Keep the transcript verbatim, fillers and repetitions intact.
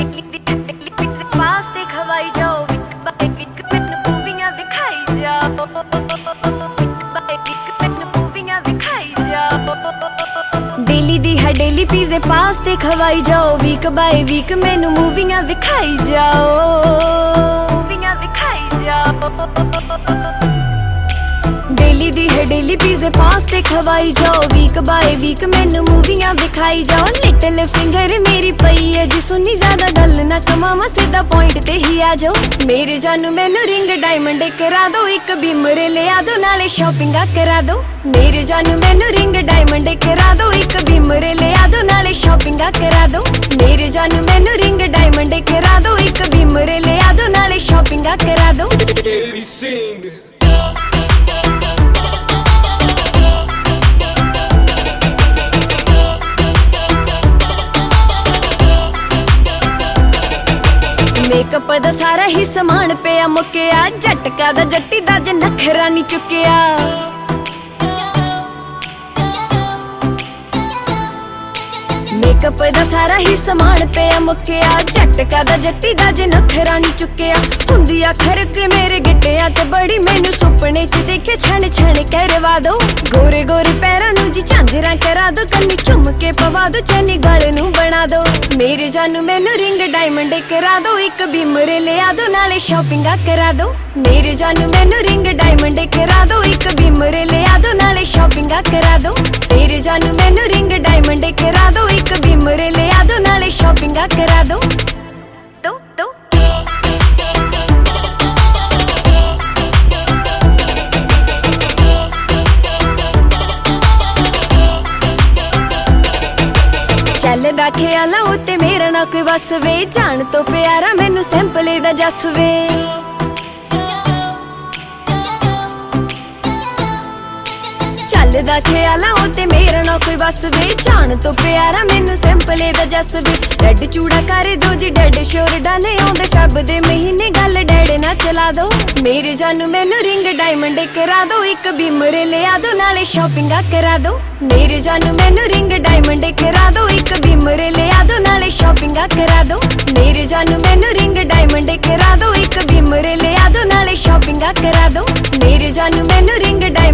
पास ते खवाई जाओ, मूवियां दिखाई जाओ, मूवियां दिखाई जाओ। डेली दी है डेली पीजे पास ते खवाई जाओ, वीक बाय वीक मैनू मूवियां दिखाई जाओ, मूवियां दिखाई जाओ। डेली दी है डेली पीजे पास ते खवाई जाओ, वीक बाय वीक मैनू मूवियां दिखाई जाओ। लिटिल फिंगर मेरी पई है जी सुनी ज्यादा गल ना कमावा, सीधा पॉइंट ते ही आ जाओ। मेरे जानू मैनू रिंग डायमंड करा दो, एक बीमर ले आ दो, नाले शॉपिंग करा दो। मेरे जानू मैनू रिंग डायमंड करा दो, एक बीमर ले आ दो, नाले शॉपिंग करा दो। मेरे जानू मैनू रिंग डायमंड करा दो, एक बीमर ले आ दो, नाले शॉपिंग करा दो। मेकअप दा सारा ही समान पिया मुक्या, झटका दा जट्टी दा ज नखरा नी चुक्या। मेकअप दा सारा ही समान पिया मुक्या, झटका दा जट्टी दा ज नखरा नी चुक्या। हुंदी अखर के मेरे गिट्टिया ते बड़ी मैनू सुपने च देखे छण छण करवा दो। गोरे गोरे पैरां नू जी झांजरा करा दो, कन्नी चुम के पवा दो, चैनी गल नू बना दो। मेरे जानू मैनू रिंग डायमंड करा दो, एक बीमर ले आ दो, नाले शॉपिंग करा दो। मेरे जानू मैनू रिंग डायमंड करा दो, एक बीमर ले आ दो, नाले शॉपिंग करा दो। मेरे जानू मैनू रिंग डायमंड करा दो, एक बीमर ले आ दो, नाले शॉपिंग करा दो। दो दो चलदा ख्याला उत्ते मेरा ना कोई वस वे, जान तो प्यारा मैनू सैंपले दा जस वे। चलदा ख्याला उत्ते मेरा ना कोई वस वे, जान तो प्यारा मैनू सैंपले दा जस वे। डैड चूड़ा कर दो जी डैड श्योर डाने आउंदे सब दे महीने, गल डैड ना चला दो। मेरे जानू मैनू रिंग डायमंड करा दो, एक बीमर ले आ दो, नाले शॉपिंग करा दो। मेरे जानू मैनू रिंग डायमंड करा दो, एक बीमर ले आ दो, नाले शॉपिंग करा दो। मेरे जानू मैनू रिंग डायमंड करा दो, एक बीमर ले आ दो, नाले शॉपिंग करा दो। मेरे जानू मैनू रिंग डायमंड